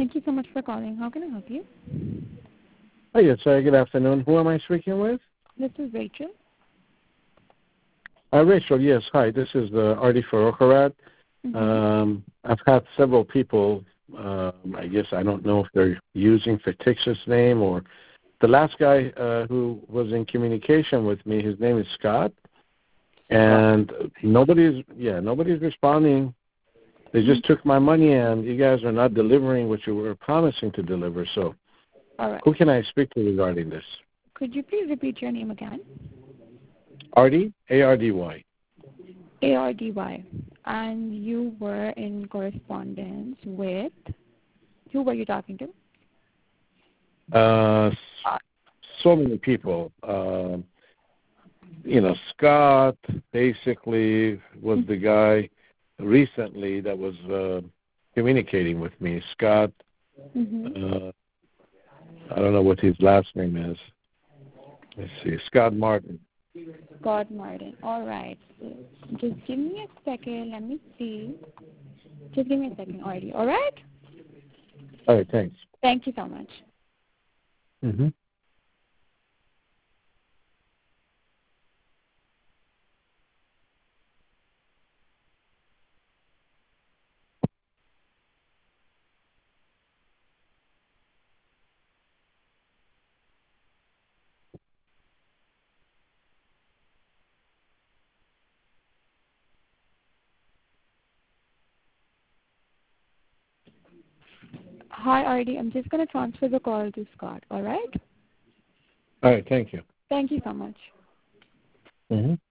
Thank you so much for calling. How can I help you? Hi, yes, good afternoon. Who am I speaking with? This is Rachel. Rachel, yes. Hi, this is Artie Farokharat. I've had several people, I guess I don't know if they're using fictitious name or the last guy who was in communication with me, his name is Scott, and nobody's responding. They just took my money, and you guys are not delivering what you were promising to deliver. So All right. who can I speak to regarding this? Could you please repeat your name again? Artie, A-R-D-Y. A-R-D-Y. And you were in correspondence with, who were you talking to? So many people. Scott basically was the guy recently that was communicating with me. Scott, I don't know what his last name is. Let's see, Scott Martin. Scott Martin. All right. So just give me a second. Let me see. Just give me a second, Artie. All right? All right, thanks. Thank you so much. Mm-hmm. Hi, Artie. I'm just going to transfer the call to Scott. All right? All right, thank you. Thank you so much. Mm-hmm.